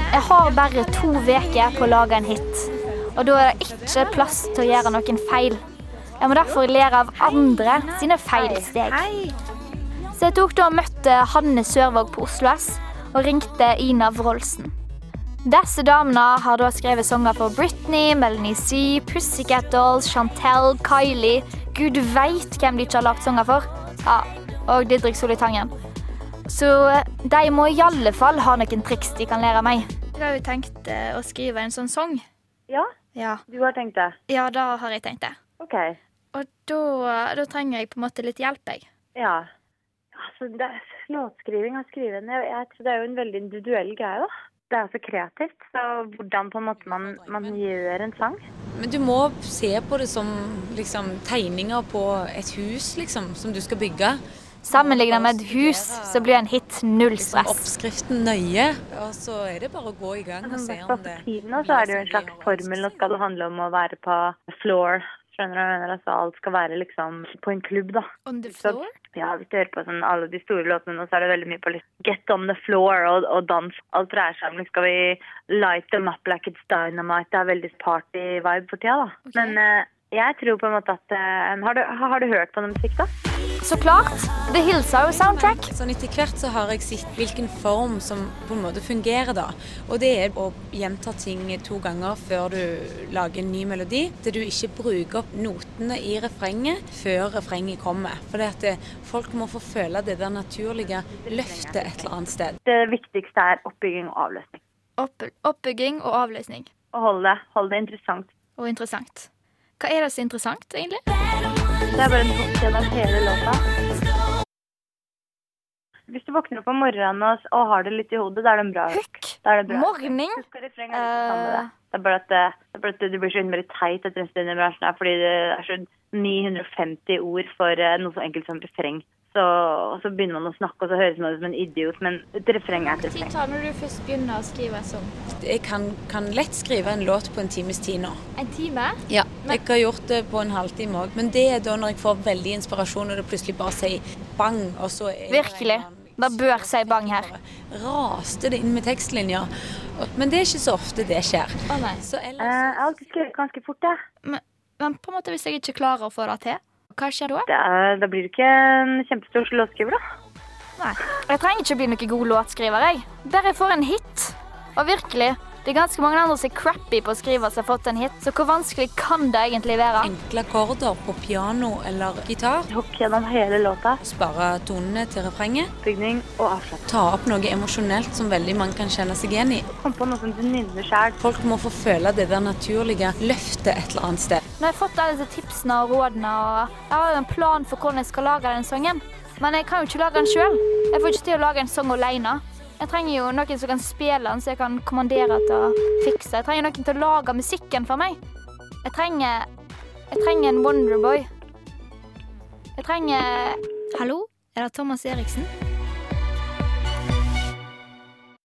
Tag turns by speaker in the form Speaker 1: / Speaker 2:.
Speaker 1: Jeg har bare 2 uker på å lage en hit, og da er det ikke plass til å gjøre noen feil. Jeg må derfor lære av andre sine feilsteg. Så jeg tok da og møtte Hanne Sørvåg på Oslo S og ringte Ina Wroldsen. Disse damene har da skrevet sanger for Britney, Melanie C, Pussycat Dolls, Chantel, Kylie. Gud vet hvem de ikke har lagt sanger for. Ja, og Didrik Solli Tangen. Så de må I alle fall ha noen triks de kan lære meg. Jeg har jo tenkt å skrive en sånn sang.
Speaker 2: Ja?
Speaker 1: Ja.
Speaker 2: Du har tenkt det?
Speaker 1: Ja, da har jeg tenkt det.
Speaker 2: Ok.
Speaker 1: Og da trenger jeg på en måte litt hjelp, jeg.
Speaker 2: Ja. Altså, låtskriving og skrivende, jeg tror det er jo en veldig individuell greie, da. Det er så kreativt, så hvordan på en måte man gjør en sang.
Speaker 3: Men du må se på det som liksom, tegninger på et hus liksom, som du skal bygge.
Speaker 1: Sammenlignet med et hus, så blir en hit null stress.
Speaker 3: Oppskriften nøye, og så er det bare å gå I gang og se om det.
Speaker 2: På tiden så er det jo en slags formel, nå skal det handle om å være på floor. Skjønner du, altså alt skal være liksom på en klubb da.
Speaker 1: On the floor?
Speaker 2: Ja, hvis du hører på sånn, alle de store låtene nå, så er det veldig mye på liksom, get on the floor og dans. Alt dreier seg om, skal vi light them up like it's dynamite. Det er veldig party-vibe for tida da.
Speaker 1: Okay.
Speaker 2: Men jeg tror på en måte at, har du hørt på noe musikk da?
Speaker 1: Så klart, The Hills har jo soundtrack.
Speaker 3: Sånn etter hvert så har jeg sett hvilken form som på en måte fungerer da. Og det er å gjenta ting 2 ganger før du lager en ny melodi. Det du ikke bruker opp notene I refrenget før refrenget kommer. For det at folk må få føle det der naturlige løftet et eller annet sted.
Speaker 2: Det viktigste er oppbygging og avløsning.
Speaker 1: Oppbygging og avløsning.
Speaker 2: Og hold det interessant.
Speaker 1: Og interessant. Hva er det så interessant, egentlig?
Speaker 2: Det er bare en hook gjennom hele låta. Hvis du våkner opp om morgenen og har det litt I hodet, da er det en bra hook.
Speaker 1: Morning?
Speaker 2: Husk å refrenge litt sammen med det. Det er bare at du blir så innmari teit etter en stund I bransjen her, fordi det er så 950 ord for noe så enkelt som refreng. Så begynner man å snakke, og så høres man ut som en idiot, men et refreng er et refreng.
Speaker 1: Hva tid tar når du først begynner å skrive en sang?
Speaker 3: Jeg kan lett skrive en låt på en times tid nå.
Speaker 1: En time?
Speaker 3: Ja, jeg har gjort det på en halvtime også. Men det er da når jeg får veldig inspirasjon, og det plutselig bare sier bang, og så Virkelig?
Speaker 1: Da bør si bang her.
Speaker 3: Raste det inn med tekstlinjer. Men det er ikke så ofte det skjer.
Speaker 1: Å nei.
Speaker 2: Jeg har alltid skrevet ganske fort, ja.
Speaker 1: Men på en måte hvis jeg ikke klarer å få det til, hva skjer da?
Speaker 2: Da blir du ikke en kjempestor låtskriver, da.
Speaker 1: Nei, jeg trenger ikke bli noen god låtskriver, jeg. Bare jeg får en hit. Og virkelig, det er ganske mange andre som er crappy på å skrive seg fått en hit, så hvor vanskelig kan det egentlig være?
Speaker 3: Enkle akkorder på piano eller gitar.
Speaker 2: Hook gjennom hele låta.
Speaker 3: Spare tonene til refrenget.
Speaker 2: Bygning og avslapping.
Speaker 3: Ta opp noe emosjonelt som veldig mange kan kjenne seg igjen I.
Speaker 2: Kom på noe som du nynner selv.
Speaker 3: Folk må få føle det der naturlige løftet et eller annet sted.
Speaker 1: Nå har jeg fått alle disse tipsene og rådene, og jeg har jo en plan for hvordan jeg skal lage den sangen. Men jeg kan jo ikke lage den selv. Jeg får ikke til å lage en sang alene. Jeg trenger jo noen som kan spille den, så jeg kan kommandere til å fikse. Jeg trenger noen til å lage musikken for meg. Jeg trenger en Wonderboy. Jeg trenger... Hallo? Er det Thomas Eriksen?